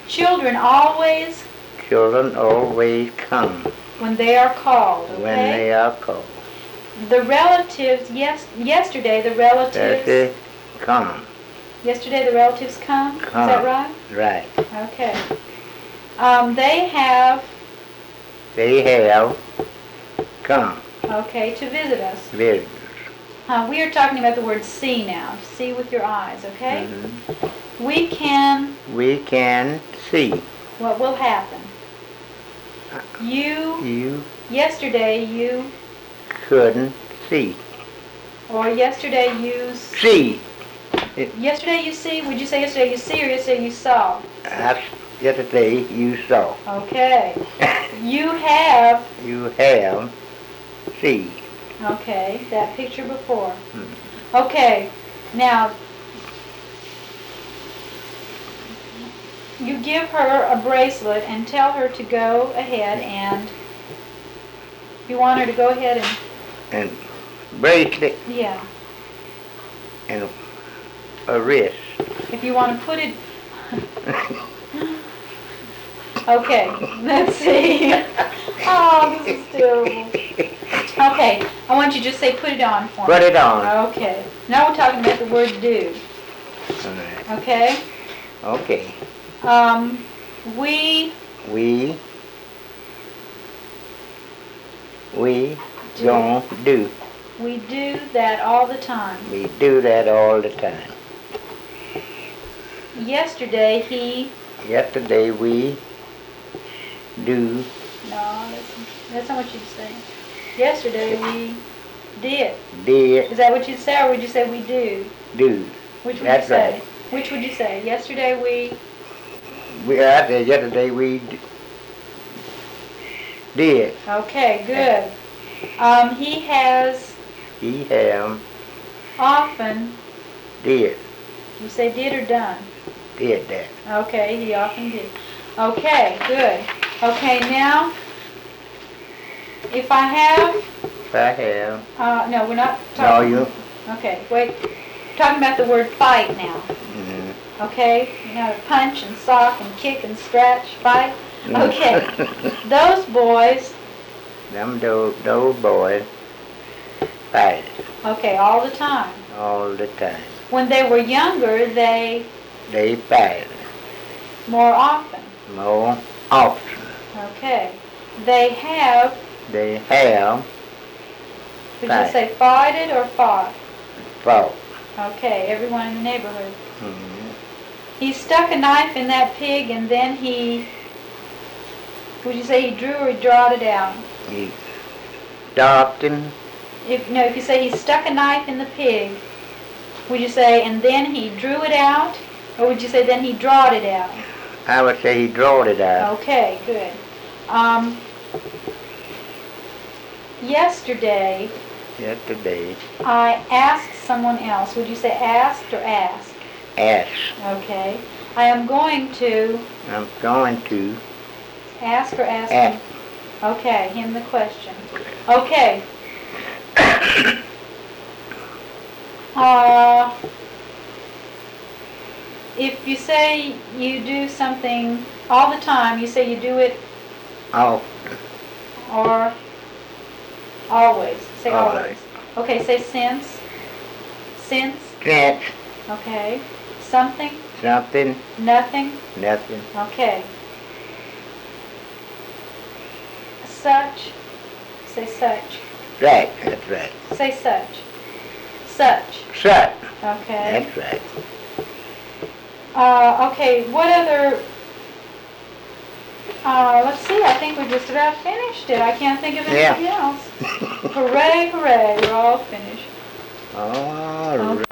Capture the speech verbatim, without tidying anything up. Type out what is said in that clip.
Children always Children always come when they are called, okay? when they are called. The relatives, yes, yesterday the relatives... That they come. Yesterday the relatives come? Come. Is that right? Right. Okay. Um, they have... They have come. Okay, to visit us. Visitors. Uh, we are talking about the word see now. See with your eyes, okay? Mm-hmm. We can... We can see. What will happen? You... You Yesterday you... couldn't see. Or yesterday you... See. It, Yesterday you see? Would you say yesterday you see or yesterday you saw? that's yesterday you saw. Okay. You have... You have see. Okay, that picture before. Hmm. Okay, now... You give her a bracelet and tell her to go ahead and... You want her to go ahead and... And bracelet Yeah. and a wrist. If you want to put it... Okay, let's see. Oh, this is terrible. Okay, I want you to just say put it on for me. Put it on. Okay. Now we're talking about the word do. All right. Okay? Okay. Um, we... We... We Do. don't do. We do that all the time. We do that all the time. Yesterday he... Yesterday we do. No, that's, that's not what you'd say. Yesterday we did. Did. Is that what you'd say, or would you say we do? Do. Which would That's you say? right. Which would you say? Yesterday we... We I said yesterday we d- did. Okay, good. Um, he has He have often... did. You say did or done? Did that. Okay, he often did. Okay, good. Okay, now, if I have... If I have. Uh, no, we're not No, talking... you. Okay, wait. Talking about the word fight now. Mm-hmm. Okay? You know, punch and sock and kick and scratch, fight. Mm. Okay. Those boys... Them those, those boys fight Okay, all the time. all the time. When they were younger, they... They fight More often. more often. Okay. They have... They have Would Fight. you say fighted or fought? fought. Okay, everyone in the neighborhood. Mm-hmm. He stuck a knife in that pig and then he... Would you say he drew or he drawed it out? He stopped him. If no, if you say he stuck a knife in the pig, would you say and then he drew it out? Or would you say then he drawed it out? I would say he drawed it out. Okay, good. Um, yesterday, Yesterday, I asked someone else. Would you say asked or ask? asked. Okay. I am going to I'm going to ask or ask ask. him. Okay, him the question. Okay. Uh, if you say you do something all the time, you say you do it Oh, or always. Say always. Always. Okay, say since. Since. since Okay. Something. something, Nothing. nothing. Okay. Such. Say such. Right, that's right. Say such. Such. Such, Okay. that's right. Uh, okay, what other... Uh, let's see, I think we just about finished it. I can't think of anything else. Hooray, hooray, we're all finished. All right.